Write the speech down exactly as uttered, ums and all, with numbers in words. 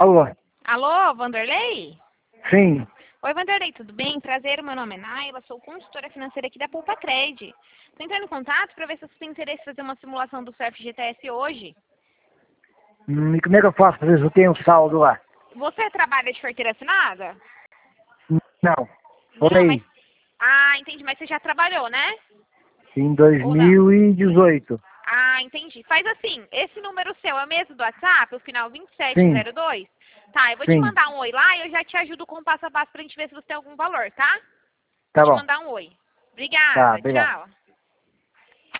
Alô? Alô, Vanderlei? Sim. Oi, Vanderlei, tudo bem? Prazer, meu nome é Naila, sou consultora financeira aqui da Poupa Cred. Estou entrando em contato para ver se você tem interesse em fazer uma simulação do seu F G T S hoje. Hum, e como é que eu faço pra ver se eu tenho saldo lá? Você trabalha de carteira assinada? Não. Não, Foi mas... Ah, entendi, mas você já trabalhou, né? em Ou não? dois mil e dezoito. Ah, entendi. Faz assim, esse número seu é o mesmo do WhatsApp, o final vinte e sete Sim, zero dois? Tá, eu vou te sim. mandar um oi lá e eu já te ajudo com o passo a passo pra gente ver se você tem algum valor, tá? Vou Tá te bom. mandar um oi. Tá, Obrigada, obrigado. tchau.